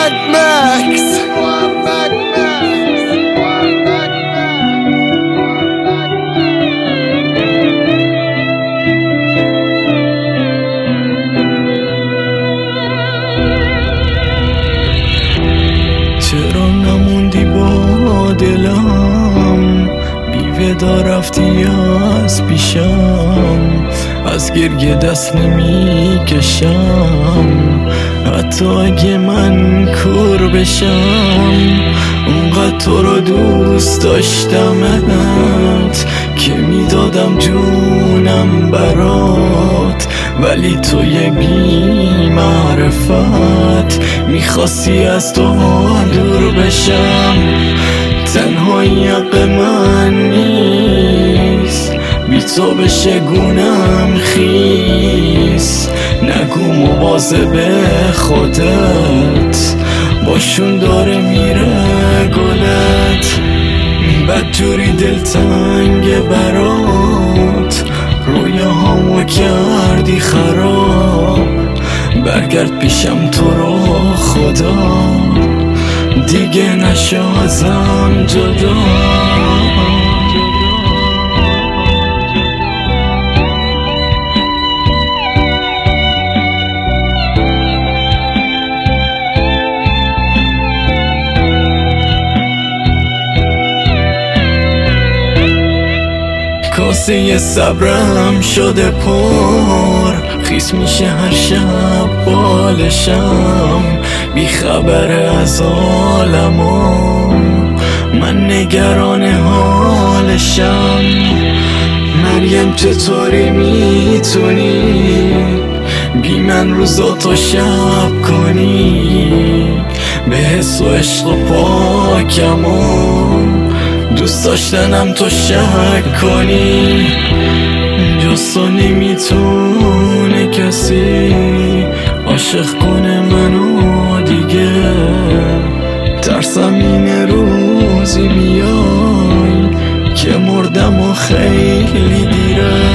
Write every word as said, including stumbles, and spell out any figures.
محمد مکس. چرا نموندی با دلم، بی‌ودا رفتی از پیشم، از گریه دست نمی کشم، حتی اگه من کور بشم. اونقدر تو رو دوست داشتمت که میدادم جونم برات، ولی تو یه بی معرفت میخواستی از تو دور بشم. تنهایی حق من نیست، بی تو بشه گونم خیس. نگو مواظب خودت، باشون داره میره گلت. بدجوری دلتنگ برات، رویاهامو کردی خراب. برگرد پیشم تو رو خدا، دیگه نشو ازم جدا. کاسه صبرم شده پر، خیس میشه هر شب بالشم. بی خبر از عالمو من نگران حالشم. مریم چطوری میتونی بی من روزاتو شب کنی؟ به حس و عشق و پاکم و دوست داشتنم تو شک کنی. جز تو نمیتونه کسی عاشق کنه منو دیگه. ترسم این روزی بیای که مردم و خیلی دیره.